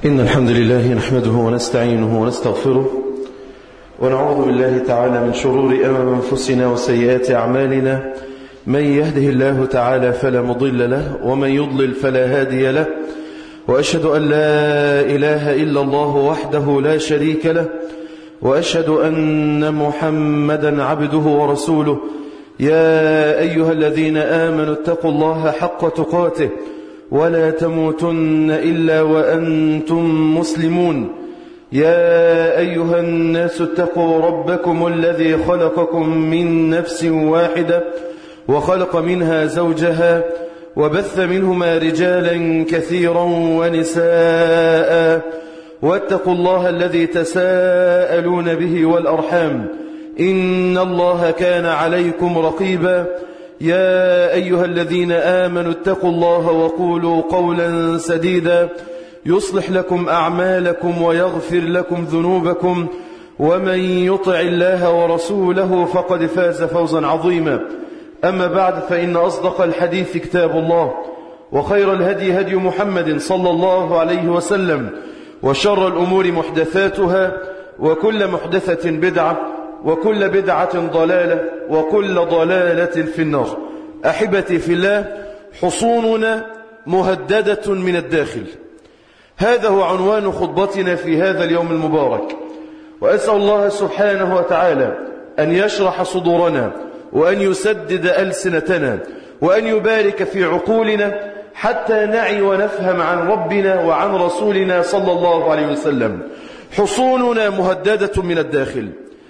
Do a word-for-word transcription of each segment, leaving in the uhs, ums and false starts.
إن الحمد لله نحمده ونستعينه ونستغفره ونعوذ بالله تعالى من شرور أنفسنا وسيئات أعمالنا. من يهده الله تعالى فلا مضل له ومن يضلل فلا هادي له، وأشهد أن لا إله إلا الله وحده لا شريك له، وأشهد أن محمدا عبده ورسوله. يا أيها الذين آمنوا اتقوا الله حق تقاته ولا تموتن إلا وأنتم مسلمون. يا أيها الناس اتقوا ربكم الذي خلقكم من نفس واحدة وخلق منها زوجها وبث منهما رجالا كثيرا ونساء، واتقوا الله الذي تساءلون به والأرحام إن الله كان عليكم رقيبا. يا أيها الذين آمنوا اتقوا الله وقولوا قولا سديدا يصلح لكم أعمالكم ويغفر لكم ذنوبكم، ومن يطع الله ورسوله فقد فاز فوزا عظيما. أما بعد، فإن أصدق الحديث كتاب الله، وخير الهدي هدي محمد صلى الله عليه وسلم، وشر الأمور محدثاتها، وكل محدثة بدعة، وكل بدعة ضلالة، وكل ضلالة في النار. أحبتي في الله، حصوننا مهددة من الداخل. هذا هو عنوان خطبتنا في هذا اليوم المبارك، وأسأل الله سبحانه وتعالى أن يشرح صدورنا وأن يسدد ألسنتنا وأن يبارك في عقولنا حتى نعي ونفهم عن ربنا وعن رسولنا صلى الله عليه وسلم. حصوننا مهددة من الداخل.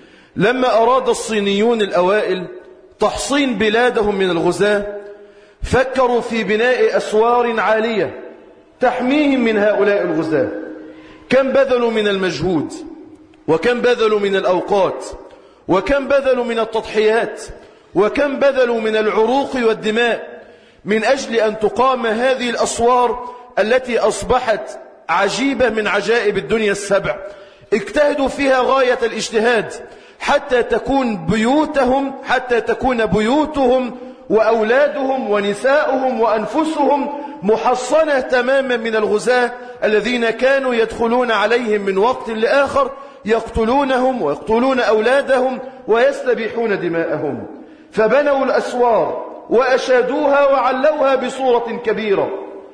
لما أراد الصينيون الأوائل تحصين بلادهم من الغزاة، فكروا في بناء أسوار عالية تحميهم من هؤلاء الغزاة. كم بذلوا من المجهود، وكم بذلوا من الأوقات، وكم بذلوا من التضحيات، وكم بذلوا من العروق والدماء من أجل أن تقام هذه الأسوار التي أصبحت عجيبة من عجائب الدنيا السبع. اجتهدوا فيها غاية الاجتهاد حتى تكون بيوتهم حتى تكون بيوتهم وأولادهم ونساؤهم وأنفسهم محصنة تماما من الغزاة الذين كانوا يدخلون عليهم من وقت لآخر يقتلونهم ويقتلون أولادهم ويستبيحون دماءهم. فبنوا الأسوار وأشادوها وعلوها بصورة كبيرة،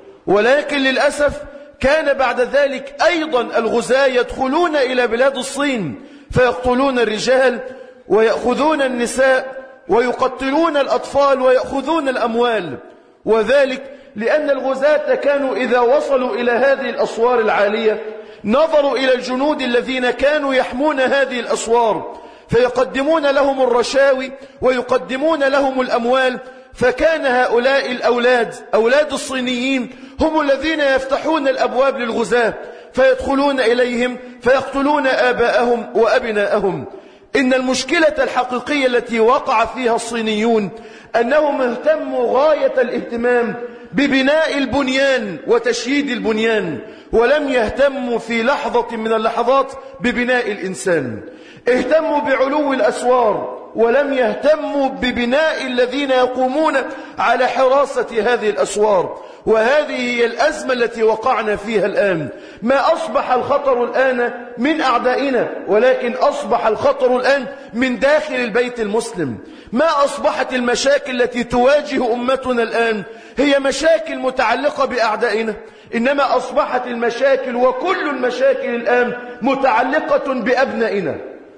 ولكن للأسف كان بعد ذلك أيضا الغزاة يدخلون إلى بلاد الصين فيقتلون الرجال ويأخذون النساء ويقتلون الأطفال ويأخذون الأموال، وذلك لأن الغزاة كانوا إذا وصلوا إلى هذه الأسوار العالية نظروا إلى الجنود الذين كانوا يحمون هذه الأسوار فيقدمون لهم الرشاوي ويقدمون لهم الأموال. فكان هؤلاء الأولاد أولاد الصينيين هم الذين يفتحون الأبواب للغزاة فيدخلون إليهم فيقتلون آباءهم وأبناءهم. إن المشكلة الحقيقية التي وقع فيها الصينيون أنهم اهتموا غاية الاهتمام ببناء البنيان وتشييد البنيان، ولم يهتموا في لحظة من اللحظات ببناء الإنسان. اهتموا بعلو الأسوار ولم يهتموا ببناء الذين يقومون على حراسة هذه الأسوار. وهذه هي الأزمة التي وقعنا فيها الآن. ما أصبح الخطر الآن من أعدائنا، ولكن أصبح الخطر الآن من داخل البيت المسلم. ما أصبحت المشاكل التي تواجه أمتنا الآن هي مشاكل متعلقة بأعدائنا، إنما أصبحت المشاكل وكل المشاكل الآن متعلقة بأبنائنا،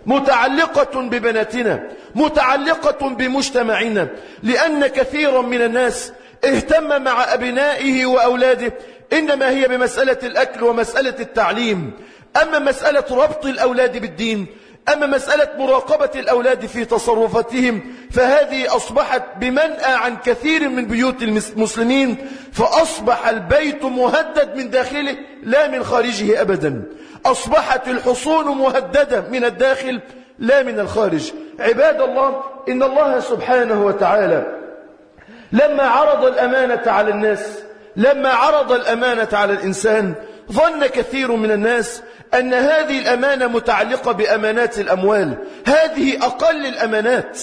متعلقة ببناتنا، متعلقة بمجتمعنا، لأن كثيرا من الناس اهتم مع أبنائه وأولاده إنما هي بمسألة الأكل ومسألة التعليم. أما مسألة ربط الأولاد بالدين، أما مسألة مراقبة الأولاد في تصرفاتهم، فهذه أصبحت بمنأى عن كثير من بيوت المسلمين، فأصبح البيت مهدد من داخله لا من خارجه أبدا. أصبحت الحصون مهددة من الداخل لا من الخارج. عباد الله، إن الله سبحانه وتعالى لما عرض الأمانة على الناس لما عرض الأمانة على الإنسان ظن كثير من الناس أن هذه الأمانة متعلقة بأمانات الأموال. هذه أقل الأمانات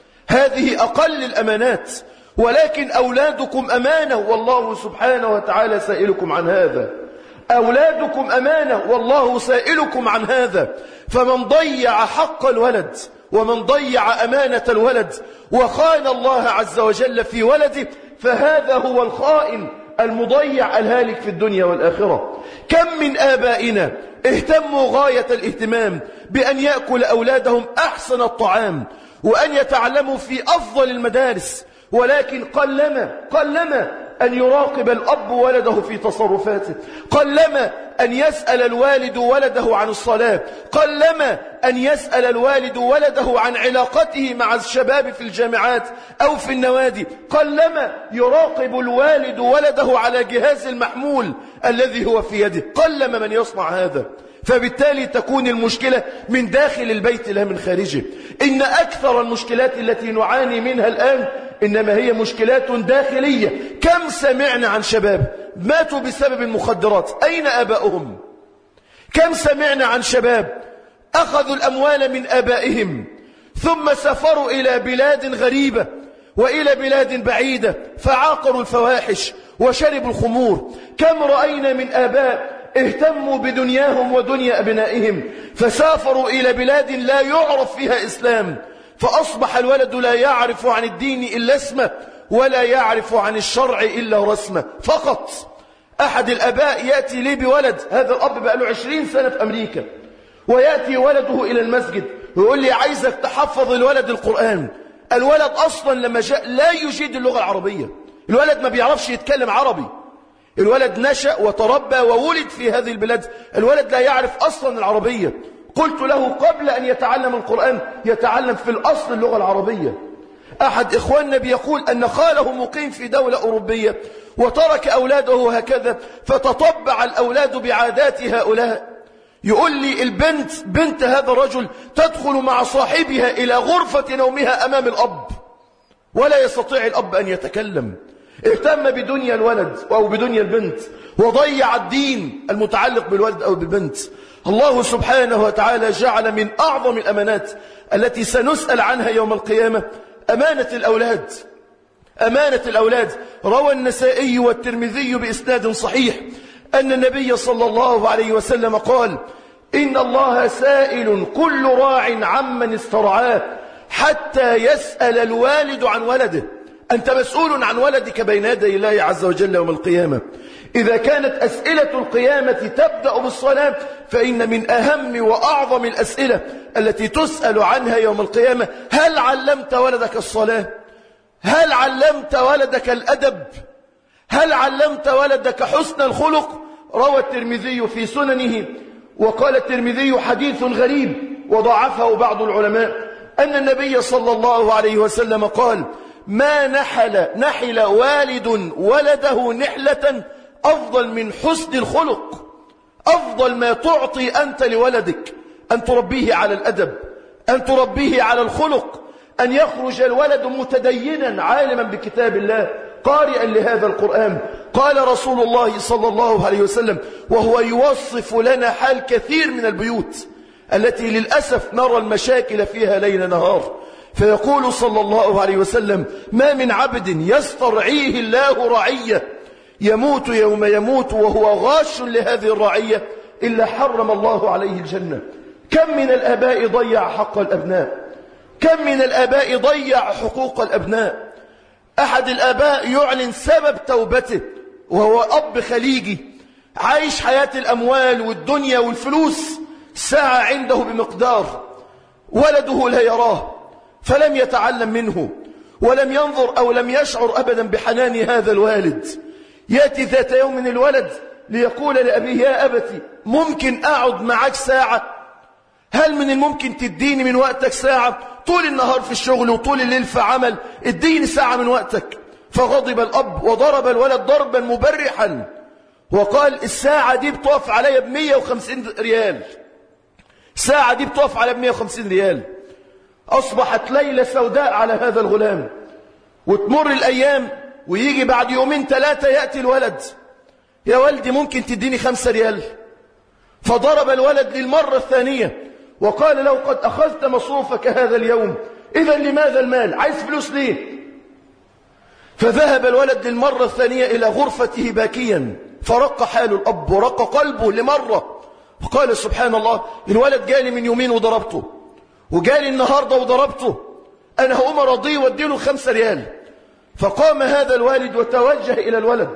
هذه أقل الأمانات ولكن أولادكم أمانة، والله سبحانه وتعالى سائلكم عن هذا. أولادكم أمانة والله سائلكم عن هذا. فمن ضيع حق الولد ومن ضيع أمانة الولد وخان الله عز وجل في ولده فهذا هو الخائن المضيع الهالك في الدنيا والآخرة. كم من آبائنا اهتموا غاية الاهتمام بأن يأكل أولادهم أحسن الطعام وأن يتعلموا في أفضل المدارس، ولكن قلما قلما أن يراقب الأب ولده في تصرفاته، قلما أن يسأل الوالد ولده عن الصلاة، قلما أن يسأل الوالد ولده عن علاقته مع الشباب في الجامعات أو في النوادي، قلما يراقب الوالد ولده على جهاز المحمول الذي هو في يده، قلما من يصنع هذا. فبالتالي تكون المشكلة من داخل البيت لا من خارجه. إن أكثر المشكلات التي نعاني منها الآن إنما هي مشكلات داخلية. كم سمعنا عن شباب ماتوا بسبب المخدرات، أين آباؤهم؟ كم سمعنا عن شباب أخذوا الأموال من آبائهم ثم سافروا إلى بلاد غريبة وإلى بلاد بعيدة فعاقروا الفواحش وشربوا الخمور. كم رأينا من آباء اهتموا بدنياهم ودنيا أبنائهم فسافروا إلى بلاد لا يعرف فيها إسلام، فأصبح الولد لا يعرف عن الدين إلا اسمه ولا يعرف عن الشرع إلا رسمه فقط. أحد الأباء يأتي لي بولد، هذا الأب بقى له عشرين سنة في أمريكا، ويأتي ولده إلى المسجد ويقول لي عايزك تحفظ الولد القرآن. الولد أصلا لما جاء لا يجيد اللغة العربية، الولد ما بيعرفش يتكلم عربي، الولد نشأ وتربى وولد في هذه البلاد، الولد لا يعرف أصلا العربية. قلت له قبل أن يتعلم القرآن يتعلم في الأصل اللغة العربية. أحد إخواننا بيقول أن خاله مقيم في دولة أوروبية وترك أولاده هكذا فتطبع الأولاد بعادات هؤلاء. يقول لي البنت بنت هذا الرجل تدخل مع صاحبها إلى غرفة نومها أمام الأب ولا يستطيع الأب أن يتكلم. اهتم بدنيا الولد أو بدنيا البنت وضيع الدين المتعلق بالولد أو بالبنت. الله سبحانه وتعالى جعل من أعظم الأمانات التي سنسأل عنها يوم القيامة أمانة الأولاد. أمانة الأولاد. روى النسائي والترمذي بإسناد صحيح أن النبي صلى الله عليه وسلم قال: إن الله سائل كل راع عمن استرعاه حتى يسأل الوالد عن ولده. أنت مسؤول عن ولدك بين يدي الله عز وجل يوم القيامة. إذا كانت أسئلة القيامة تبدأ بالصلاة فإن من أهم وأعظم الأسئلة التي تسأل عنها يوم القيامة: هل علمت ولدك الصلاة؟ هل علمت ولدك الأدب؟ هل علمت ولدك حسن الخلق؟ روى الترمذي في سننه وقال الترمذي حديث غريب وضعفه بعض العلماء أن النبي صلى الله عليه وسلم قال: ما نحل نحل والد ولده نحلة أفضل من حسن الخلق. أفضل ما تعطي أنت لولدك أن تربيه على الأدب، أن تربيه على الخلق، أن يخرج الولد متدينا عالما بكتاب الله قارئا لهذا القرآن. قال رسول الله صلى الله عليه وسلم وهو يوصف لنا حال كثير من البيوت التي للأسف نرى المشاكل فيها ليل نهار، فيقول صلى الله عليه وسلم: ما من عبد يسترعيه الله رعية يموت يوم يموت وهو غاش لهذه الرعية إلا حرم الله عليه الجنة. كم من الآباء ضيع حق الأبناء، كم من الآباء ضيع حقوق الأبناء. أحد الآباء يعلن سبب توبته وهو أب خليجي عايش حياة الأموال والدنيا والفلوس، ساعة عنده بمقدار، ولده لا يراه فلم يتعلم منه ولم ينظر أو لم يشعر أبدا بحنان هذا الوالد. يأتي ذات يوم من الولد ليقول لأبيه: يا أبتي ممكن أقعد معك ساعة؟ هل من الممكن تديني من وقتك ساعة؟ طول النهار في الشغل وطول الليل في عمل، اديني ساعة من وقتك. فغضب الأب وضرب الولد ضربا مبرحا وقال: الساعة دي بتقف عليا بمية وخمسين ريال، ساعة دي بتقف عليا بمية وخمسين ريال. أصبحت ليلة سوداء على هذا الغلام، وتمر الأيام ويجي بعد يومين ثلاثة يأتي الولد: يا والدي ممكن تديني خمسة ريال؟ فضرب الولد للمرة الثانية وقال له: قد أخذت مصروفك هذا اليوم، إذا لماذا المال؟ عايز فلوس ليه؟ فذهب الولد للمرة الثانية إلى غرفته باكيا فرق حال الأب ورق قلبه لمرة، وقال سبحان الله الولد جالي من يومين وضربته، وجالي النهاردة وضربته، أنا هقوم أرضيه واديله خمسة ريال. فقام هذا الوالد وتوجه إلى الولد،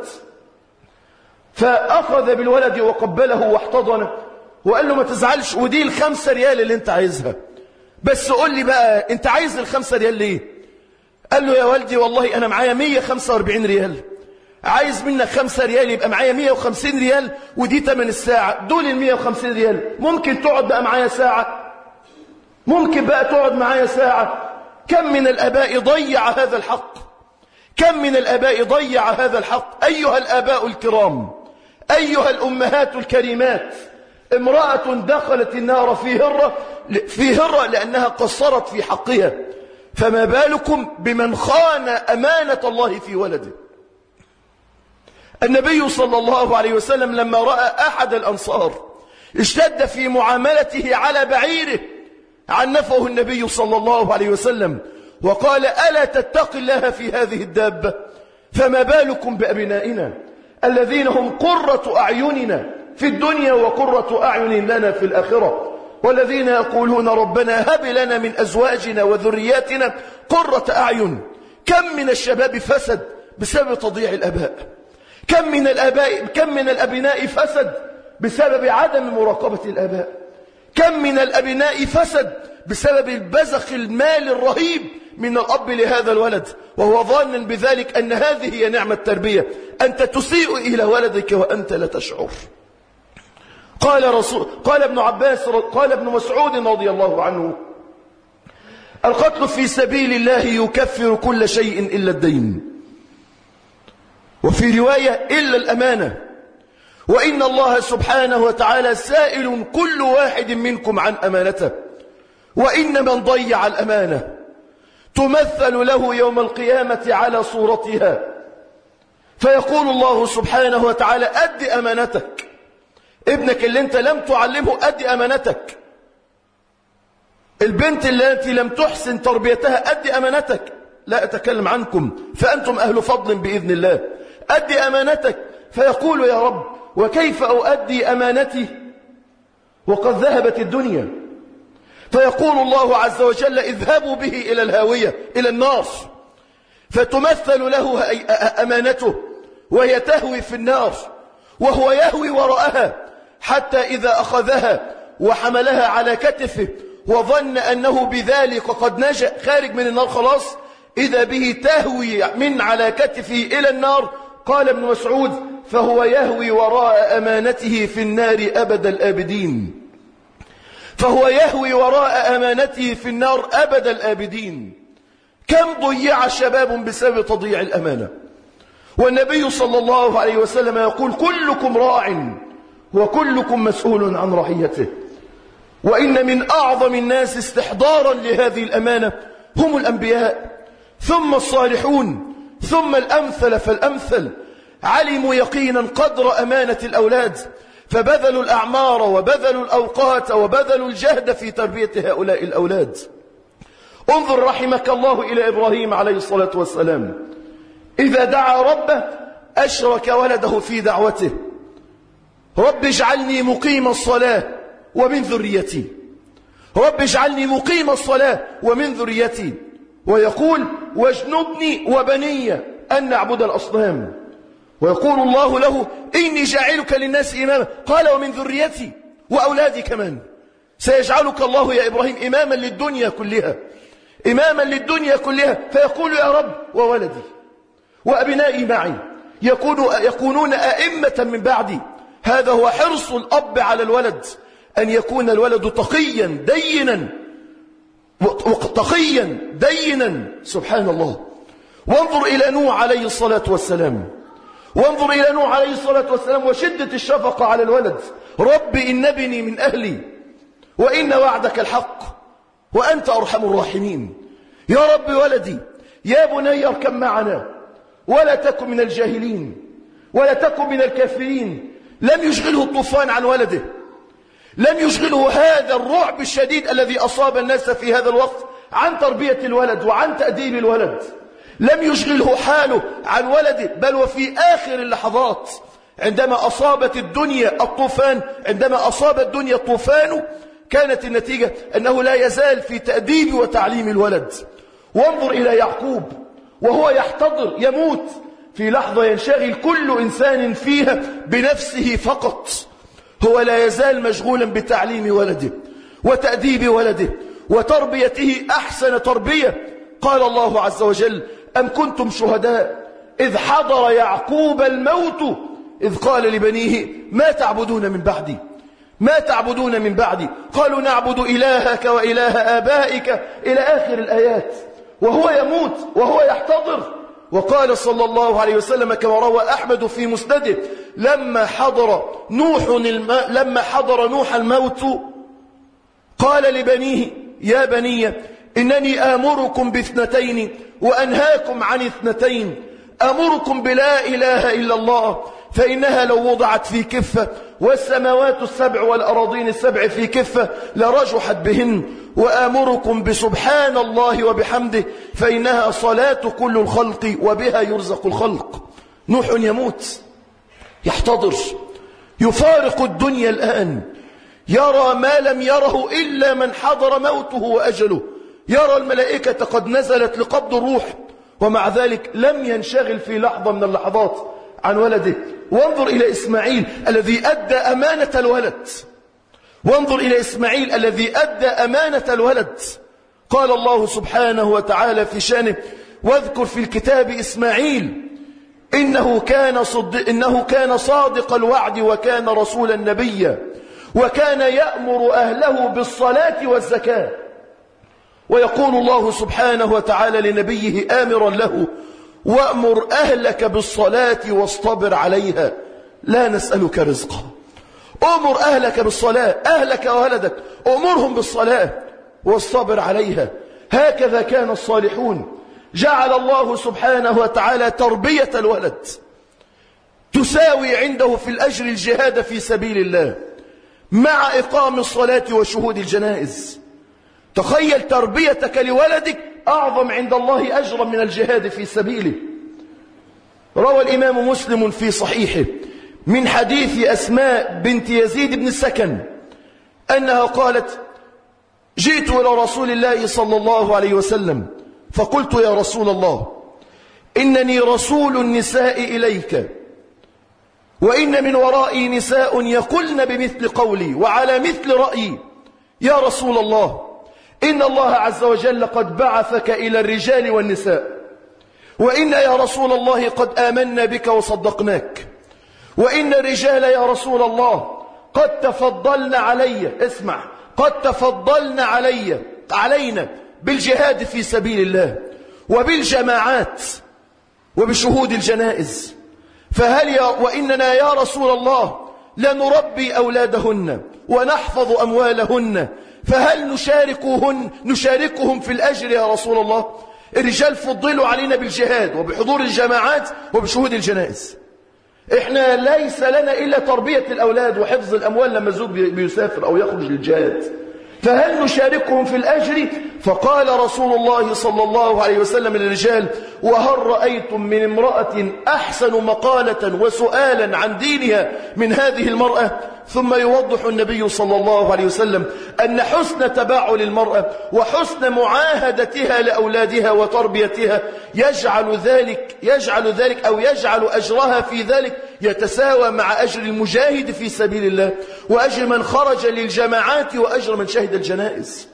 فأخذ بالولد وقبله واحتضنه وقال له ما تزعلش، ودي الخمسة ريال اللي انت عايزها، بس قول لي بقى انت عايز الخمسة ريال ليه؟ قال له يا والدي والله أنا معايا مية وخمسة واربعين ريال، عايز منك خمسة ريال يبقى معايا مية وخمسين ريال، ودي تمن الساعة، دول المية وخمسين ريال، ممكن تقعد بقى معايا ساعة؟ ممكن بقى تقعد معايا ساعة؟ كم من الآباء ضيع هذا الحق، كم من الآباء ضيع هذا الحق. أيها الآباء الكرام، أيها الأمهات الكريمات، امرأة دخلت النار في هرة في هرة لأنها قصرت في حقها، فما بالكم بمن خان أمانة الله في ولده. النبي صلى الله عليه وسلم لما رأى أحد الأنصار اشتد في معاملته على بعيره عنفه النبي صلى الله عليه وسلم وقال ألا تتق الله في هذه الدابة؟ فما بالكم بأبنائنا الذين هم قرة أعيننا في الدنيا وقرة أعين لنا في الآخرة، والذين يقولون ربنا هب لنا من أزواجنا وذرياتنا قرة أعين. كم من الشباب فسد بسبب تضييع الآباء، كم من الآباء كم من الأبناء فسد بسبب عدم مراقبة الآباء، كم من الأبناء فسد بسبب البذخ المال الرهيب من الأب لهذا الولد، وهو ظان بذلك أن هذه هي نعمة التربية، أنت تسيء إلى ولدك وأنت لا تشعر. قال رسول قال ابن عباس قال ابن مسعود رضي الله عنه القتل في سبيل الله يكفر كل شيء إلا الدين، وفي رواية إلا الأمانة، وإن الله سبحانه وتعالى سائل كل واحد منكم عن أمانته، وإن من ضيع الأمانة تمثل له يوم القيامة على صورتها، فيقول الله سبحانه وتعالى أد أمانتك، ابنك اللي انت لم تعلمه أد أمانتك، البنت التي لم تحسن تربيتها أد أمانتك، لا أتكلم عنكم فأنتم أهل فضل بإذن الله، أد أمانتك. فيقول يا رب وكيف أؤدي أمانتي وقد ذهبت الدنيا؟ فيقول الله عز وجل اذهبوا به إلى الهاوية إلى النار، فتمثل له أمانته وهي تهوي في النار وهو يهوي وراءها، حتى إذا أخذها وحملها على كتفه وظن أنه بذلك قد نجا خارج من النار خلاص، إذا به تهوي من على كتفه إلى النار. قال ابن مسعود فهو يهوي وراء أمانته في النار أبد الآبدين، فهو يهوي وراء أمانته في النار أبد الآبدين. كم ضيع شباب بسبب تضييع الأمانة، والنبي صلى الله عليه وسلم يقول كلكم راع وكلكم مسؤول عن رعيته. وإن من أعظم الناس استحضارا لهذه الأمانة هم الأنبياء، ثم الصالحون، ثم الأمثل فالأمثل، علموا يقينا قدر أمانة الأولاد فبذلوا الأعمار وبذلوا الأوقات وبذلوا الجهد في تربية هؤلاء الأولاد. انظر رحمك الله إلى إبراهيم عليه الصلاة والسلام، إذا دعا ربه أشرك ولده في دعوته، رب اجعلني مقيم الصلاة ومن ذريتي، رب اجعلني مقيم الصلاة ومن ذريتي، ويقول واجنبني وبني أن نعبد الأصنام، ويقول الله له إني جاعلك للناس إماما، قال ومن ذريتي وأولادي كمان، سيجعلك الله يا إبراهيم إماما للدنيا كلها، إماما للدنيا كلها. فيقول يا رب وولدي وأبنائي معي يكونوا يكونون أئمة من بعدي. هذا هو حرص الأب على الولد، أن يكون الولد تقيا دينا تقيا دينا سبحان الله. وانظر إلى نوح عليه الصلاة والسلام، وانظر إلى نوح عليه الصلاة والسلام وشدة الشفقة على الولد، رب إن ابني من أهلي وإن وعدك الحق وأنت أرحم الراحمين. يا رب ولدي يا بني اركب معنا ولا تكن من الجاهلين ولا تكن من الكافرين. لم يشغله الطوفان عن ولده، لم يشغله هذا الرعب الشديد الذي أصاب الناس في هذا الوقت عن تربية الولد وعن تأديب الولد، لم يشغله حاله عن ولده، بل وفي آخر اللحظات عندما أصابت الدنيا الطوفان عندما أصاب الدنيا الطوفان كانت النتيجة أنه لا يزال في تأديب وتعليم الولد. وانظر إلى يعقوب وهو يحتضر يموت في لحظة ينشغل كل إنسان فيها بنفسه فقط، هو لا يزال مشغولا بتعليم ولده وتأديب ولده وتربيته أحسن تربية. قال الله عز وجل: أم كنتم شهداء إذ حضر يعقوب الموت إذ قال لبنيه ما تعبدون من بعدي ما تعبدون من بعدي قالوا نعبد إلهك وإله آبائك إلى آخر الآيات، وهو يموت وهو يحتضر. وقال صلى الله عليه وسلم كما روى أحمد في مسنده: لما حضر نوح الم... لما حضر نوح الموت قال لبنيه: يا بني إنني آمركم باثنتين وأنهاكم عن اثنتين، أمركم بلا إله إلا الله فإنها لو وضعت في كفة والسماوات السبع والأراضين السبع في كفة لرجحت بهن، وآمركم بسبحان الله وبحمده فإنها صلاة كل الخلق وبها يرزق الخلق. نوح يموت يحتضر يفارق الدنيا الآن، يرى ما لم يره إلا من حضر موته وأجله، يرى الملائكة قد نزلت لقبض الروح، ومع ذلك لم ينشغل في لحظة من اللحظات عن ولده. وانظر إلى إسماعيل الذي أدى أمانة الولد وانظر إلى إسماعيل الذي أدى أمانة الولد. قال الله سبحانه وتعالى في شانه: واذكر في الكتاب إسماعيل إنه كان, صد... إنه كان صادق الوعد وكان رسولا نبيا وكان يأمر أهله بالصلاة والزكاة. ويقول الله سبحانه وتعالى لنبيه آمرا له: وأمر أهلك بالصلاة واصطبر عليها لا نسألك رزقا. أمر أهلك بالصلاة، أهلك وولدك أمرهم بالصلاة واصطبر عليها. هكذا كان الصالحون. جعل الله سبحانه وتعالى تربية الولد تساوي عنده في الأجر الجهاد في سبيل الله مع إقام الصلاة وشهود الجنائز. تخيل تربيتك لولدك أعظم عند الله أجرا من الجهاد في سبيله. روى الإمام مسلم في صحيحه من حديث أسماء بنت يزيد بن السكن أنها قالت: جئت إلى رسول الله صلى الله عليه وسلم فقلت: يا رسول الله إنني رسول النساء إليك وإن من ورائي نساء يقولن بمثل قولي وعلى مثل رأيي. يا رسول الله إن الله عز وجل قد بعثك إلى الرجال والنساء، وإن يا رسول الله قد آمنا بك وصدقناك، وإن الرجال يا رسول الله قد تفضلنا علي اسمع قد تفضلنا علي علينا بالجهاد في سبيل الله وبالجماعات وبشهود الجنائز، فهل يا وإننا يا رسول الله لنربي أولادهن ونحفظ أموالهن، فهل نشاركهن نشاركهم في الأجر يا رسول الله؟ الرجال فضلوا علينا بالجهاد وبحضور الجماعات وبشهود الجنائز، إحنا ليس لنا إلا تربية الأولاد وحفظ الأموال لما الزوج بيسافر أو يخرج للجهاد، فهل نشاركهم في الأجر؟ فقال رسول الله صلى الله عليه وسلم للرجال: وهل رأيتم من امرأة أحسن مقالة وسؤالا عن دينها من هذه المرأة؟ ثم يوضح النبي صلى الله عليه وسلم أن حسن تباعل المرأة وحسن معاهدتها لأولادها وتربيتها يجعل ذلك يجعل ذلك أو يجعل أجرها في ذلك يتساوى مع أجر المجاهد في سبيل الله وأجر من خرج للجماعات وأجر من شهد الجنائز،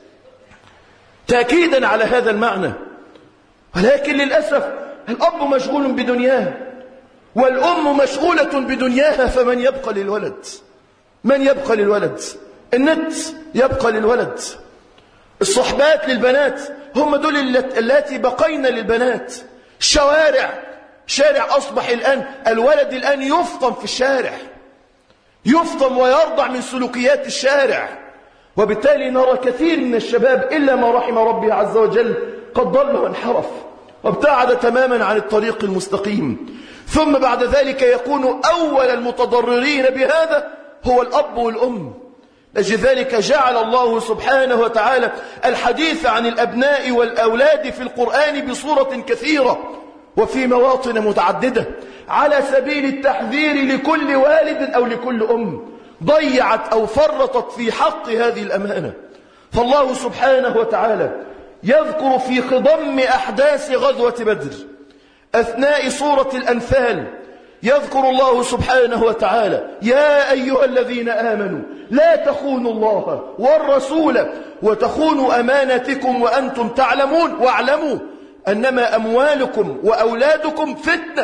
تأكيدا على هذا المعنى. ولكن للأسف الأب مشغول بدنياه والأم مشغولة بدنياها، فمن يبقى للولد؟ من يبقى للولد؟ النت يبقى للولد، الصحبات للبنات هم دول التي بقينا للبنات، الشوارع شارع أصبح الآن الولد الآن يفطم في الشارع، يفطم ويرضع من سلوكيات الشارع، وبالتالي نرى كثير من الشباب إلا ما رحم ربي عز وجل قد ضل وانحرف وابتعد تماما عن الطريق المستقيم. ثم بعد ذلك يكون أول المتضررين بهذا هو الأب والأم. لذلك جعل الله سبحانه وتعالى الحديث عن الأبناء والأولاد في القرآن بصورة كثيرة وفي مواطن متعددة على سبيل التحذير لكل والد أو لكل أم ضيعت أو فرطت في حق هذه الأمانة. فالله سبحانه وتعالى يذكر في خضم أحداث غزوة بدر أثناء سورة الأنفال، يذكر الله سبحانه وتعالى: يا أيها الذين آمنوا لا تخونوا الله والرسول وتخونوا أمانتكم وأنتم تعلمون واعلموا أنما أموالكم وأولادكم فتنة.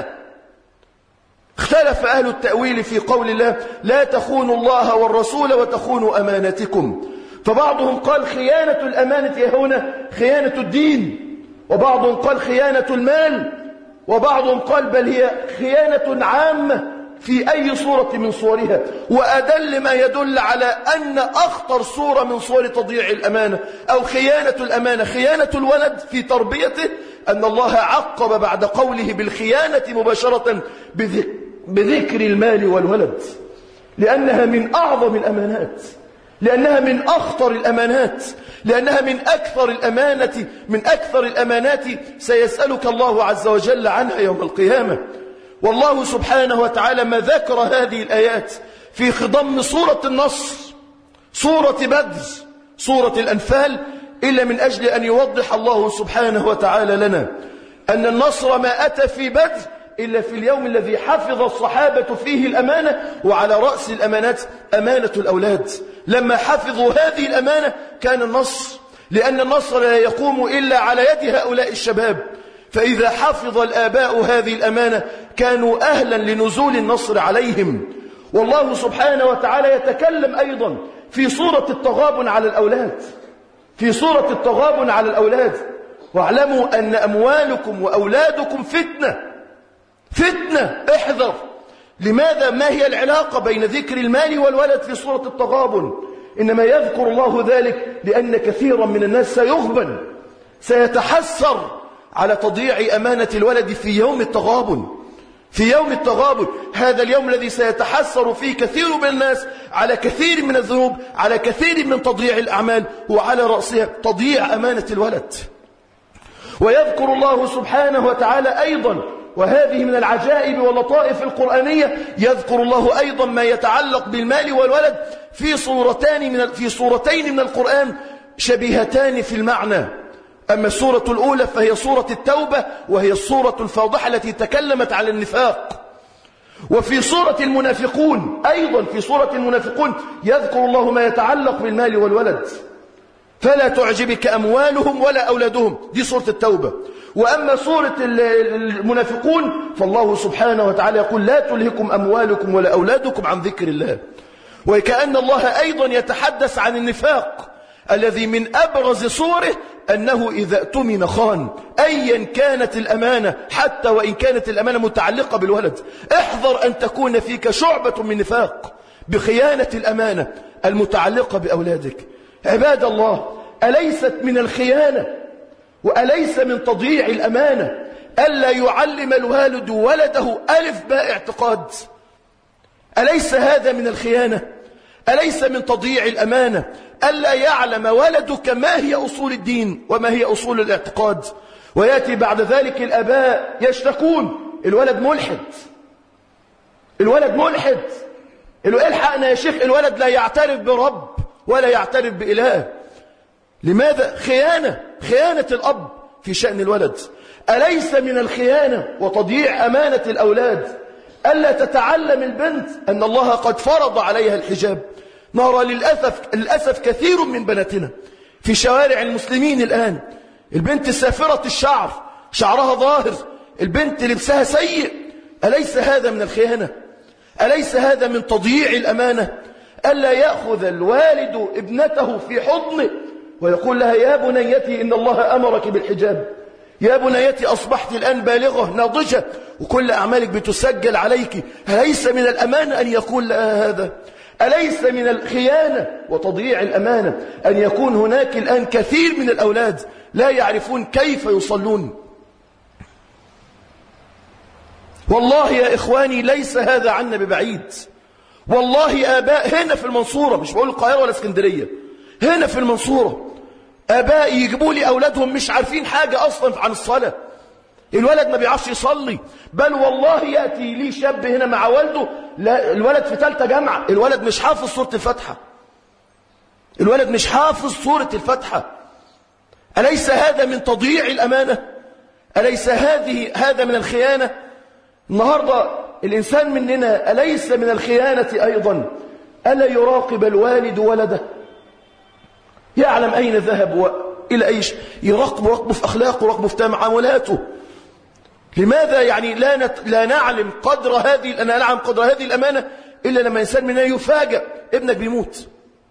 اختلف أهل التأويل في قول الله: لا تخونوا الله والرسول وتخونوا أمانتكم، فبعضهم قال خيانة الأمانة هنا خيانة الدين، وبعضهم قال خيانة المال، وبعضهم قال بل هي خيانة عامة في أي صورة من صورها. وأدل ما يدل على أن أخطر صورة من صور تضييع الأمانة أو خيانة الأمانة خيانة الولد في تربيته، أن الله عقب بعد قوله بالخيانة مباشرة بذكر المال والولد، لأنها من أعظم الأمانات، لأنها من أخطر الأمانات، لأنها من أكثر الأمانة من أكثر الأمانات سيسألك الله عز وجل عنها يوم القيامة. والله سبحانه وتعالى ما ذكر هذه الآيات في خضم سورة النصر، سورة بدر، سورة الأنفال، إلا من أجل أن يوضح الله سبحانه وتعالى لنا أن النصر ما أتى في بدر إلا في اليوم الذي حفظ الصحابة فيه الأمانة، وعلى رأس الأمانات أمانة الأولاد. لما حفظوا هذه الأمانة كان النصر، لأن النصر لا يقوم إلا على يد هؤلاء الشباب، فإذا حفظ الآباء هذه الأمانة كانوا أهلا لنزول النصر عليهم. والله سبحانه وتعالى يتكلم أيضا في سورة التغابن على الأولاد، في سورة التغابن على الأولاد: واعلموا أن أموالكم وأولادكم فتنة. فتنة، احذر. لماذا؟ ما هي العلاقة بين ذكر المال والولد في سورة التغابن؟ إنما يذكر الله ذلك لأن كثيرا من الناس سيغبن، سيتحسر على تضييع أمانة الولد في يوم التغابن. في يوم التغابن، هذا اليوم الذي سيتحسر فيه كثير من الناس على كثير من الذنوب، على كثير من تضييع الأعمال، وعلى رأسها تضييع أمانة الولد. ويذكر الله سبحانه وتعالى أيضا، وهذه من العجائب واللطائف القرآنية، يذكر الله أيضا ما يتعلق بالمال والولد في صورتين من في صورتين من القرآن شبيهتان في المعنى. أما السورة الأولى فهي سورة التوبة، وهي السورة الفاضحة التي تكلمت على النفاق. وفي سورة المنافقون أيضا، في سورة المنافقون يذكر الله ما يتعلق بالمال والولد: فلا تعجبك أموالهم ولا أولادهم، دي سورة التوبة. وأما سورة المنافقون فالله سبحانه وتعالى يقول: لا تلهكم أموالكم ولا أولادكم عن ذكر الله. وكأن الله أيضا يتحدث عن النفاق الذي من أبرز صوره أنه إذا اؤتمن خان، أيا كانت الأمانة، حتى وإن كانت الأمانة متعلقة بالولد. احذر أن تكون فيك شعبة من نفاق بخيانة الأمانة المتعلقة بأولادك. عباد الله، أليست من الخيانة وأليس من تضييع الأمانة ألا يعلم الوالد ولده ألف باء اعتقاد؟ أليس هذا من الخيانة؟ أليس من تضييع الأمانة ألا يعلم ولدك ما هي أصول الدين وما هي أصول الاعتقاد؟ ويأتي بعد ذلك الآباء يشتكون: الولد ملحد، الولد ملحد، الحقنا يا شيخ، الولد لا يعترف برب ولا يعترف بإله. لماذا؟ خيانة، خيانة الأب في شأن الولد. أليس من الخيانة وتضييع أمانة الأولاد ألا تتعلم البنت أن الله قد فرض عليها الحجاب؟ نرى للأسف, للأسف كثير من بناتنا في شوارع المسلمين الآن، البنت سافرة الشعر، شعرها ظاهر، البنت لبسها سيء. أليس هذا من الخيانة؟ أليس هذا من تضييع الأمانة؟ ألا يأخذ الوالد ابنته في حضنه ويقول لها: يا بنيتي إن الله أمرك بالحجاب، يا بنيتي أصبحت الآن بالغة ناضجة وكل أعمالك بتسجل عليك. أليس من الأمانة أن يقول لها هذا؟ أليس من الخيانة وتضييع الأمانة أن يكون هناك الآن كثير من الأولاد لا يعرفون كيف يصلون؟ والله يا إخواني ليس هذا عنا ببعيد. والله آباء هنا في المنصورة، مش بقول القاهرة ولا اسكندرية، هنا في المنصورة آباء يجيبوا لي أولادهم مش عارفين حاجة أصلا عن الصلاة، الولد ما بيعرفش يصلي، بل والله يأتي لي شاب هنا مع والده، لا الولد في ثالثه جامعة، الولد مش حافظ سورة الفاتحة، الولد مش حافظ سورة الفاتحة. أليس هذا من تضييع الأمانة؟ أليس هذه هذا من الخيانة؟ النهاردة الإنسان مننا أليس من الخيانة أيضا ألا يراقب الوالد ولده، يعلم أين ذهب وإلى أي شيء، يراقبه يراقبه في أخلاقه، يراقبه في تعاملاته. لماذا يعني لا نت... لا نعلم قدر هذه أنا نعلم قدر هذه الأمانة إلا لما إنسان مننا يفاجأ ابنك بيموت؟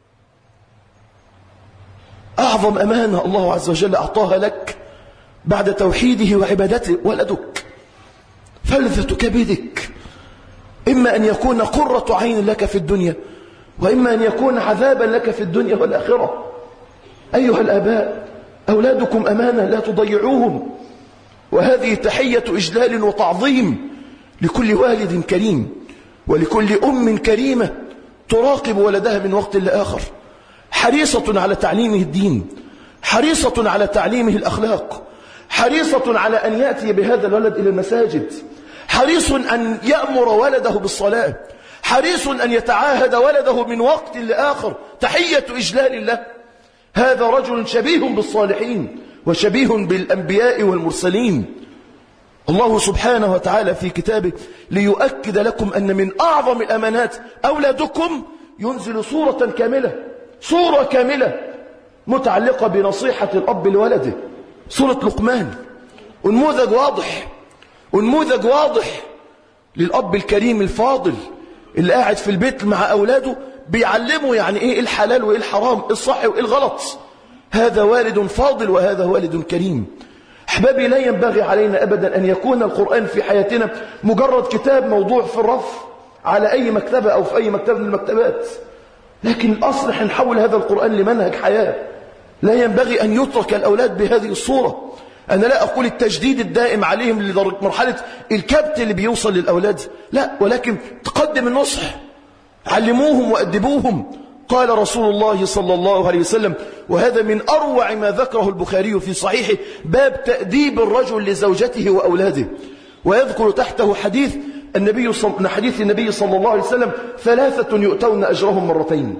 أعظم أمانة الله عز وجل أعطاها لك بعد توحيده وعبادته ولدك، فلذة كبدك، إما أن يكون قرة عين لك في الدنيا، وإما أن يكون عذابا لك في الدنيا والآخرة. أيها الآباء، أولادكم أمانة لا تضيعوهم، وهذه تحية إجلال وتعظيم لكل والد كريم ولكل أم كريمة تراقب ولدها من وقت لآخر، حريصة على تعليمه الدين، حريصة على تعليمه الأخلاق، حريصة على أن يأتي بهذا الولد إلى المساجد، حريص أن يأمر ولده بالصلاة، حريص أن يتعاهد ولده من وقت لآخر، تحية إجلال الله. هذا رجل شبيه بالصالحين وشبيه بالأنبياء والمرسلين. الله سبحانه وتعالى في كتابه ليؤكد لكم أن من أعظم الأمانات أولادكم ينزل صورة كاملة، صورة كاملة متعلقة بنصيحة الأب لولده، صورة لقمان، ونموذج واضح، ونموذج واضح للأب الكريم الفاضل اللي قاعد في البيت مع أولاده بيعلمه يعني إيه الحلال وإيه الحرام، الصح وإيه الغلط. هذا والد فاضل وهذا والد كريم. أحبابي، لا ينبغي علينا أبدا أن يكون القرآن في حياتنا مجرد كتاب موضوع في الرف على أي مكتبة أو في أي مكتبة من المكتبات، لكن الأصل حنحول هذا القرآن لمنهج حياة. لا ينبغي أن يترك الأولاد بهذه الصورة. أنا لا أقول التجديد الدائم عليهم لمرحلة الكبت اللي بيوصل للأولاد، لا، ولكن تقدم النصح، علموهم وأدبوهم. قال رسول الله صلى الله عليه وسلم، وهذا من أروع ما ذكره البخاري في صحيحه، باب تأديب الرجل لزوجته وأولاده، ويذكر تحته حديث النبي صل... حديث النبي صلى الله عليه وسلم: ثلاثة يؤتون أجرهم مرتين،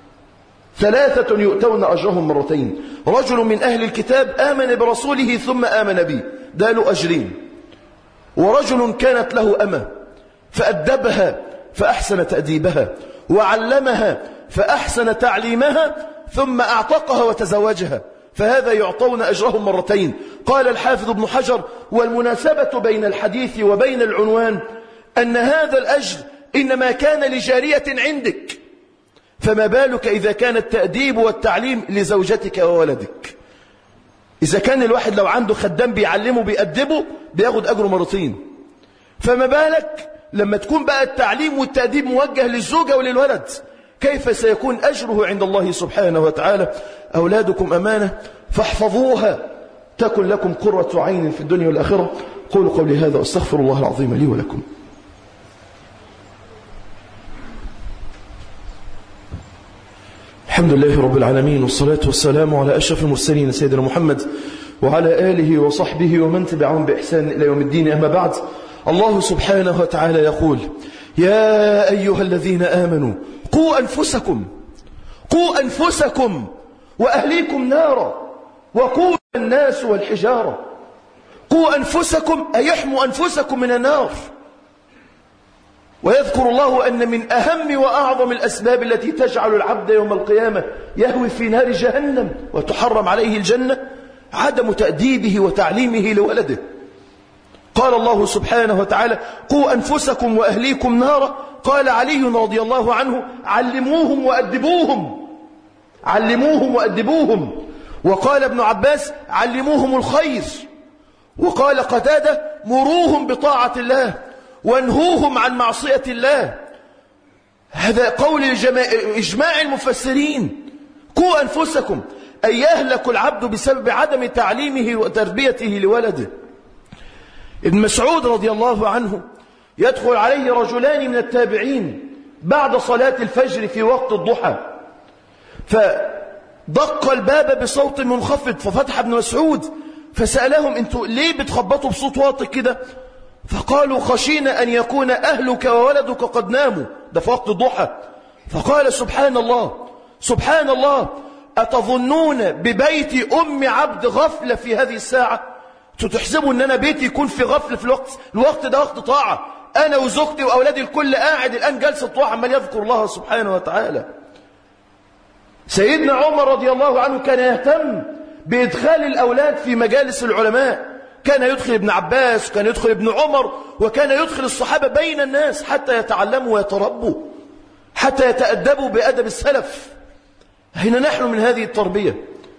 ثلاثة يؤتون أجرهم مرتين، رجل من أهل الكتاب آمن برسوله ثم آمن به، ده له أجرين، ورجل كانت له أمة فأدبها فأحسن تأديبها، وعلمها فأحسن تعليمها، ثم أعتقها وتزوجها، فهذا يعطون أجرهم مرتين. قال الحافظ ابن حجر: والمناسبة بين الحديث وبين العنوان أن هذا الأجر إنما كان لجارية عندك، فما بالك إذا كان التأديب والتعليم لزوجتك وولدك؟ إذا كان الواحد لو عنده خدام بيعلمه بيأدبه بياخد أجره مرتين، فما بالك لما تكون بقى التعليم والتأديب موجه للزوجة وللولد، كيف سيكون أجره عند الله سبحانه وتعالى؟ أولادكم أمانة فاحفظوها تكن لكم قرة عين في الدنيا والآخرة. قولوا قولي هذا واستغفر الله العظيم لي ولكم. الحمد لله رب العالمين، والصلاة والسلام على أشرف المرسلين سيدنا محمد وعلى آله وصحبه ومن تبعهم بإحسان إلى يوم الدين. أما بعد، الله سبحانه وتعالى يقول: يا أيها الذين آمنوا قوا أنفسكم قوا أنفسكم وأهليكم نارا وقودها الناس والحجارة. قوا أنفسكم أي احموا أنفسكم من النار. ويذكر الله أن من أهم وأعظم الأسباب التي تجعل العبد يوم القيامة يهوي في نار جهنم وتحرم عليه الجنة عدم تأديبه وتعليمه لولده. قال الله سبحانه وتعالى: قوا أنفسكم وأهليكم نارا. قال علي رضي الله عنه: علموهم وأدبوهم، علموهم وأدبوهم. وقال ابن عباس: علموهم الخير. وقال قتادة: مروهم بطاعة الله وانهوهم عن معصية الله. هذا قول إجماع المفسرين. قوا أنفسكم أي يهلك العبد بسبب عدم تعليمه وتربيته لولده. ابن مسعود رضي الله عنه يدخل عليه رجلان من التابعين بعد صلاة الفجر في وقت الضحى، فدق الباب بصوت منخفض، ففتح ابن مسعود فسألهم انتوا ليه بتخبطوا بصوت واطي كده؟ فقالوا خشينا أن يكون أهلك وولدك قد ناموا، ده في وقت الضحى. فقال سبحان الله سبحان الله، أتظنون ببيت أم عبد غفلة في هذه الساعة؟ تحسبوا أن أنا بيتي يكون في غفلة في الوقت الوقت ده وقت طاعة، أنا وزوجتي وأولادي الكل قاعد الآن جلسة طاعة عمال يذكر الله سبحانه وتعالى. سيدنا عمر رضي الله عنه كان يهتم بإدخال الأولاد في مجالس العلماء، كان يدخل ابن عباس وكان يدخل ابن عمر وكان يدخل الصحابة بين الناس حتى يتعلموا ويتربوا، حتى يتأدبوا بأدب السلف. هنا نحن من هذه التربية.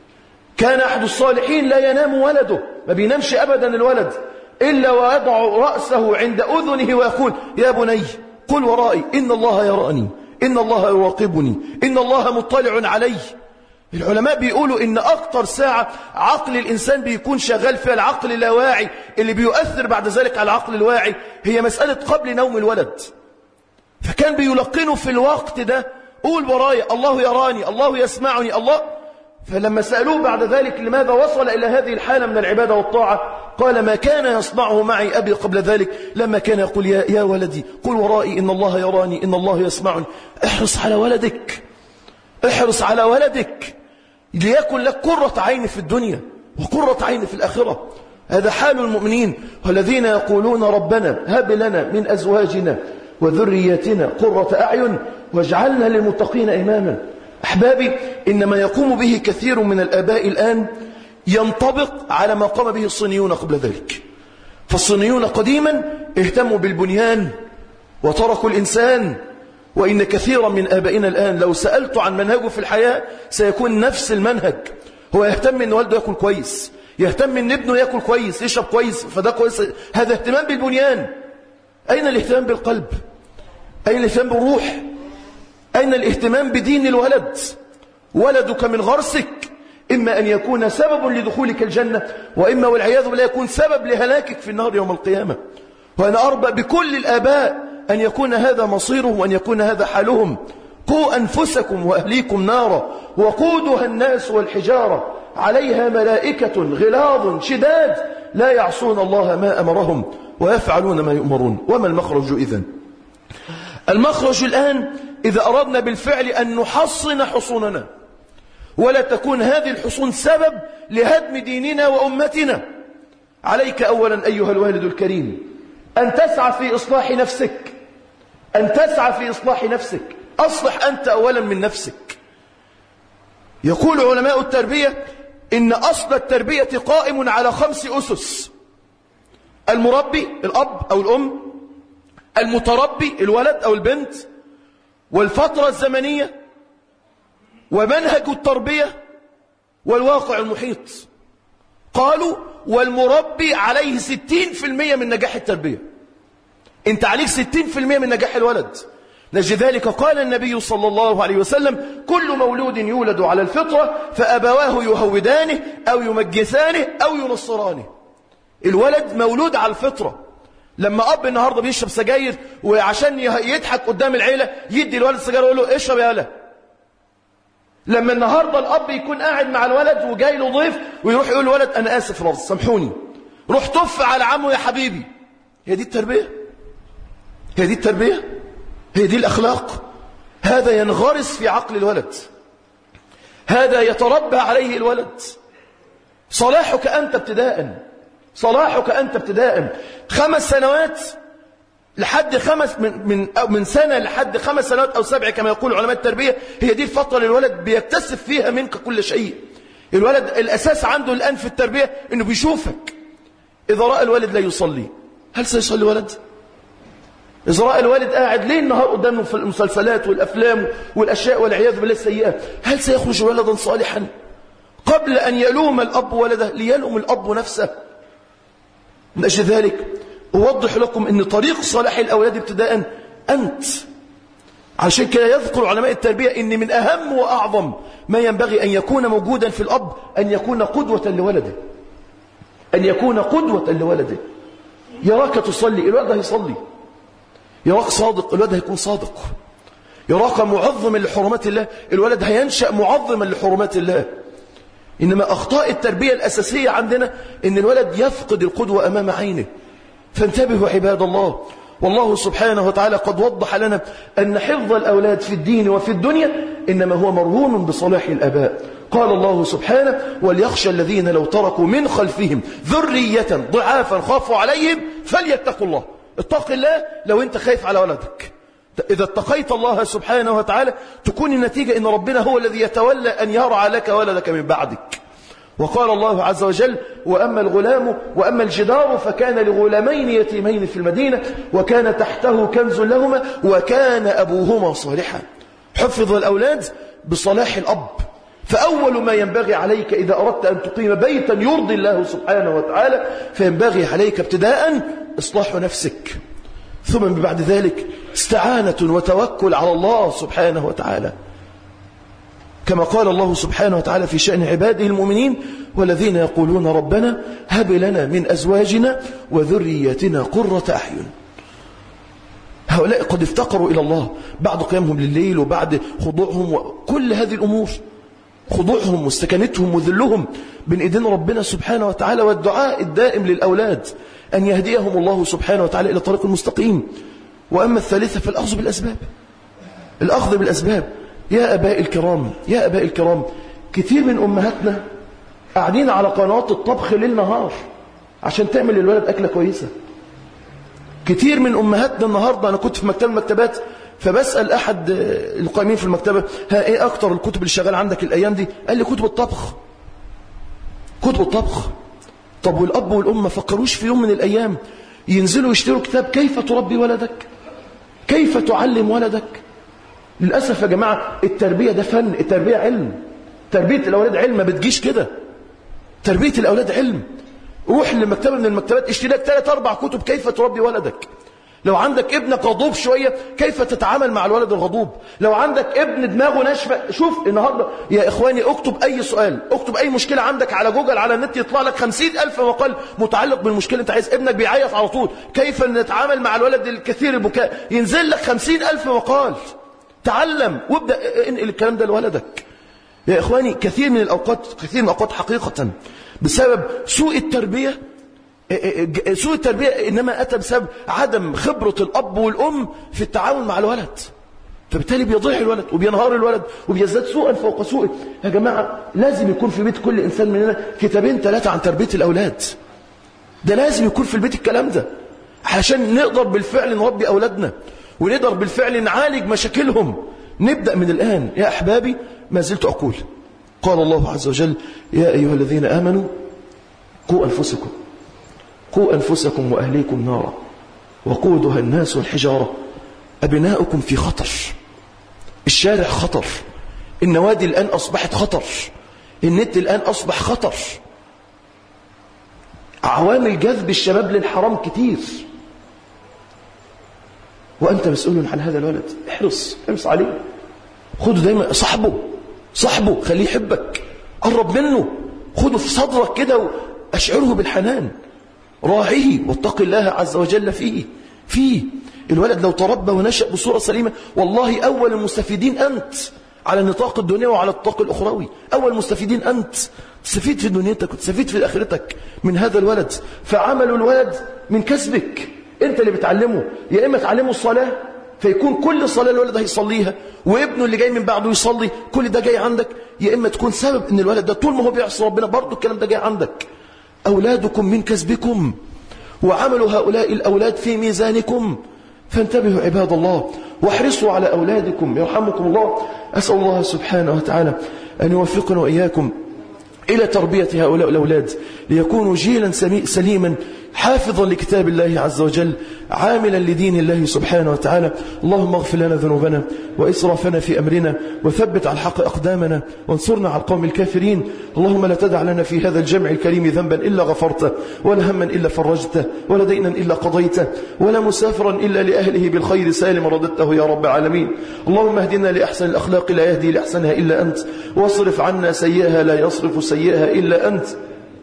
كان أحد الصالحين لا ينام ولده، ما بينامش أبدا الولد إلا ويضع رأسه عند أذنه ويقول يا بني قل ورائي إن الله يراني، إن الله يراقبني، إن الله مطلع علي. العلماء بيقولوا إن أكتر ساعة عقل الإنسان بيكون شغال فيها العقل اللاواعي اللي بيؤثر بعد ذلك على العقل الواعي هي مسألة قبل نوم الولد. فكان بيلقنه في الوقت ده قول وراي الله يراني، الله يسمعني، الله. فلما سألوه بعد ذلك لماذا وصل إلى هذه الحالة من العبادة والطاعة قال ما كان يصنعه معي أبي قبل ذلك، لما كان يقول يا, يا ولدي قل ورائي إن الله يراني إن الله يسمعني. احرص على ولدك، احرص على ولدك ليكن لك قرة عين في الدنيا وقرة عين في الآخرة. هذا حال المؤمنين والذين يقولون ربنا هب لنا من أزواجنا وذرياتنا قرة أعين واجعلنا للمتقين إماما. أحبابي، إن ما يقوم به كثير من الآباء الآن ينطبق على ما قام به الصينيون قبل ذلك. فالصينيون قديما اهتموا بالبنيان وتركوا الإنسان، وإن كثيرا من آبائنا الآن لو سألت عن منهجه في الحياة سيكون نفس المنهج. هو يهتم أن والده يأكل كويس، يهتم أن ابنه يأكل كويس يشرب كويس، فده كويس. هذا اهتمام بالبنيان. أين الاهتمام بالقلب؟ أين الاهتمام بالروح؟ أين الاهتمام بدين الولد؟ ولدك من غرسك إما أن يكون سبب لدخولك الجنة، وإما والعياذ بالله يكون سبب لهلاكك في النار يوم القيامة. وأنا أربأ بكل الآباء أن يكون هذا مصيرهم وأن يكون هذا حالهم. قوا أنفسكم وأهليكم نارا وقودها الناس والحجارة عليها ملائكة غلاظ شداد لا يعصون الله ما أمرهم ويفعلون ما يؤمرون. وما المخرج إذن؟ المخرج الآن إذا أردنا بالفعل أن نحصن حصوننا ولا تكون هذه الحصون سبب لهدم ديننا وأمتنا، عليك أولا أيها الوالد الكريم أن تسعى في إصلاح نفسك، أن تسعى في إصلاح نفسك. أصلح أنت أولا من نفسك. يقول علماء التربية إن أصل التربية قائم على خمس أسس: المربي الأب أو الأم، المتربي الولد أو البنت، والفترة الزمنية، ومنهج التربية، والواقع المحيط. قالوا والمربي عليه ستين في المية من نجاح التربية. انت عليك ستين في المية من نجاح الولد. لذلك قال النبي صلى الله عليه وسلم كل مولود يولد على الفطرة فأبواه يهودانه أو يمجسانه أو ينصرانه. الولد مولود على الفطرة. لما أب النهاردة بيشرب سجاير وعشان يضحك قدام العيلة يدي الولد سجاير ويقول له اشرب يا ولد. لما النهاردة الأب يكون قاعد مع الولد وجاي له ضيف ويروح يقول الولد أنا آسف لفظ سامحوني، روح طف على عمه يا حبيبي. هي دي التربية؟ هي دي التربية؟ هي دي الأخلاق؟ هذا ينغرس في عقل الولد، هذا يتربى عليه الولد. صلاحك أنت ابتداء، صلاحك أنت ابتداء. خمس سنوات لحد خمس من من أو من سنة لحد خمس سنوات أو سبع كما يقول علماء التربية، هي دي الفترة اللي الولد بيكتسب فيها منك كل شيء. الولد الأساس عنده الآن في التربية إنه بيشوفك. إذا رأى الولد لا يصلي، هل سيصلي ولد؟ إذا رأى الوالد قاعد ليل نهار قدامه في المسلسلات والأفلام والأشياء والعياذ بالله السيئة، هل سيخرج ولدا صالحا؟ قبل أن يلوم الأب ولده ليلوم الأب نفسه. من أجل ذلك أوضح لكم أن طريق صلاح الأولاد ابتداء أنت. عشان كده يذكر علماء التربية أن من أهم وأعظم ما ينبغي أن يكون موجودا في الأب أن يكون قدوة لولده، أن يكون قدوة لولده. يراك تصلي، الولد هيصلي. يراك صادق، الولد هيكون صادق. يراك معظما لحرمات الله، الولد هينشأ معظما لحرمات الله. إنما أخطاء التربية الأساسية عندنا إن الولد يفقد القدوة أمام عينه. فانتبهوا عباد الله، والله سبحانه وتعالى قد وضح لنا أن حفظ الأولاد في الدين وفي الدنيا إنما هو مرهون بصلاح الآباء. قال الله سبحانه: وليخشى الذين لو تركوا من خلفهم ذرية ضعافا خافوا عليهم فليتقوا الله. اتق الله لو انت خايف على ولدك. إذا اتقيت الله سبحانه وتعالى تكون النتيجة إن ربنا هو الذي يتولى أن يرعى لك ولدك من بعدك. وقال الله عز وجل: وأما الغلام وأما الجدار فكان لغلامين يتيمين في المدينة وكان تحته كنز لهما وكان أبوهما صالحا. حفظ الأولاد بصلاح الأب. فأول ما ينبغي عليك إذا أردت أن تقيم بيتا يرضي الله سبحانه وتعالى فينبغي عليك ابتداء إصلاح نفسك، ثم بعد ذلك استعانة وتوكل على الله سبحانه وتعالى، كما قال الله سبحانه وتعالى في شأن عباده المؤمنين: والذين يقولون ربنا هب لنا من أزواجنا وذرياتنا قرة أعين. هؤلاء قد افتقروا إلى الله بعد قيامهم لليل وبعد خضوعهم وكل هذه الأمور، خضوعهم واستكانتهم وذلهم بين إيدين ربنا سبحانه وتعالى، والدعاء الدائم للأولاد أن يهديهم الله سبحانه وتعالى إلى طريق المستقيم. وأما الثالثة فالأخذ بالأسباب. الأخذ بالأسباب. يا أباء الكرام، يا أباء الكرام، كثير من أمهاتنا قاعدين على قنوات الطبخ ليل نهار عشان تعمل للولد أكلة كويسة. كثير من أمهاتنا النهاردة، أنا كنت في مكتب المكتبات فبسأل أحد القائمين في المكتبة: ها إيه أكتر الكتب اللي شغال عندك الأيام دي؟ قال لي: كتب الطبخ. كتب الطبخ. طب والأب والأم ما فكروش في يوم من الأيام ينزلوا يشتروا كتاب كيف تربي ولدك، كيف تعلم ولدك؟ للأسف يا جماعة التربية ده فن، التربية علم. تربية الأولاد علم، ما بتجيش كده. تربية الأولاد علم. روح لمكتبة من المكتبات اشتري لك ثلاث أربع كتب كيف تربي ولدك. لو عندك ابنك غضوب شوية كيف تتعامل مع الولد الغضوب. لو عندك ابن دماغه ناشفة، شوف النهاردة يا إخواني اكتب أي سؤال، اكتب أي مشكلة عندك على جوجل على النت يطلع لك خمسين ألف مقال متعلق بالمشكلة انت عايز. ابنك بيعيط على طول، كيف نتعامل مع الولد الكثير البكاء، ينزل لك خمسين ألف مقال. تعلم وابدأ انقل الكلام ده لولدك. يا إخواني كثير من الأوقات، كثير من الأوقات حقيقة بسبب سوء التربية، سوء التربية إنما أتى بسبب عدم خبرة الأب والأم في التعامل مع الولد، فبالتالي بيضيع الولد وبينهار الولد وبيزداد سوءا فوق سوء. يا جماعة لازم يكون في بيت كل إنسان مننا كتابين ثلاثة عن تربية الأولاد. ده لازم يكون في البيت الكلام ده عشان نقدر بالفعل نربي أولادنا ونقدر بالفعل نعالج مشاكلهم. نبدأ من الآن يا أحبابي. ما زلت أقول قال الله عز وجل: يا أيها الذين آمنوا قوا أنفسكم قوا أنفسكم وأهليكم نارا وقودها الناس والحجارة. أبناؤكم في خطر، الشارع خطر، النوادي الآن أصبحت خطر، النت الآن أصبح خطر، عوامل جذب الشباب للحرام كتير، وأنت مسؤول عن هذا الولد. احرص احرص عليه، خده دايما، صاحبه صاحبه خليه يحبك، قرب منه، خده في صدرك كده وأشعره بالحنان، راعيه واتق الله عز وجل فيه فيه الولد لو تربى ونشأ بصورة سليمة والله أول المستفيدين أنت على النطاق الدنيوي وعلى النطاق الأخروي. أول المستفيدين أنت، تستفيد في دنيتك وتستفيد في آخرتك من هذا الولد. فعمل الولد من كسبك، أنت اللي بتعلمه. يا إما تعلمه الصلاة فيكون كل صلاة الولد هيصليها وابنه اللي جاي من بعده يصلي، كل ده جاي عندك. يا إما تكون سبب إن الولد ده طول ما هو بيعصي ربنا برضه الكلام ده جاي عندك. أولادكم من كسبكم وعمل هؤلاء الأولاد في ميزانكم، فانتبهوا عباد الله واحرصوا على أولادكم يرحمكم الله. أسأل الله سبحانه وتعالى أن يوفقنا وإياكم إلى تربية هؤلاء الأولاد ليكونوا جيلا سليما حافظا لكتاب الله عز وجل عاملا لدين الله سبحانه وتعالى. اللهم اغفر لنا ذنوبنا وإسرافنا في أمرنا وثبت على الحق أقدامنا وانصرنا على القوم الكافرين. اللهم لا تدع لنا في هذا الجمع الكريم ذنبا إلا غفرته، ولا هما إلا فرجته، ولا دينا إلا قضيته، ولا مسافرا إلا لأهله بالخير سالم رددته يا رب العالمين. اللهم اهدنا لأحسن الأخلاق لا يهدي لأحسنها إلا أنت، واصرف عنا سيئها لا يصرف سيئها إلا أنت.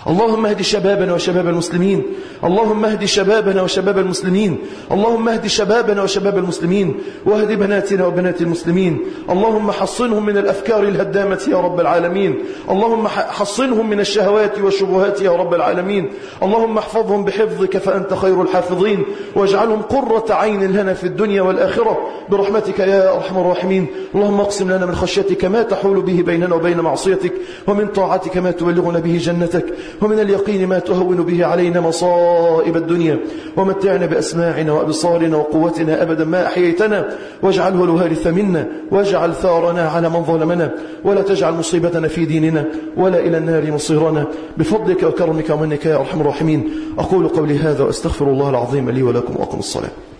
اللهم اهد شبابنا وشباب المسلمين اللهم اهد شبابنا وشباب المسلمين اللهم اهد شبابنا وشباب المسلمين واهد بناتنا وبنات المسلمين اللهم حصنهم من الأفكار الهدامة يا رب العالمين اللهم حصنهم من الشهوات والشبهات يا رب العالمين اللهم احفظهم بحفظك فأنت خير الحافظين واجعلهم قرة عين لنا في الدنيا والآخرة برحمتك يا أرحم الراحمين اللهم اقسم لنا من خشيتك ما تحول به بيننا وبين معصيتك ومن طاعتك ما تبلغنا به جنتك ومن اليقين ما تهون به علينا مصائب الدنيا ومتعنا بأسماعنا وأبصارنا وقوتنا أبدا ما أحييتنا واجعله الوارث منا واجعل ثارنا على من ظلمنا ولا تجعل مصيبتنا في ديننا ولا إلى النار مصيرنا بفضلك وكرمك ومنك يا أرحم الراحمين أقول قولي هذا وأستغفر الله العظيم لي ولكم وأقم الصلاة.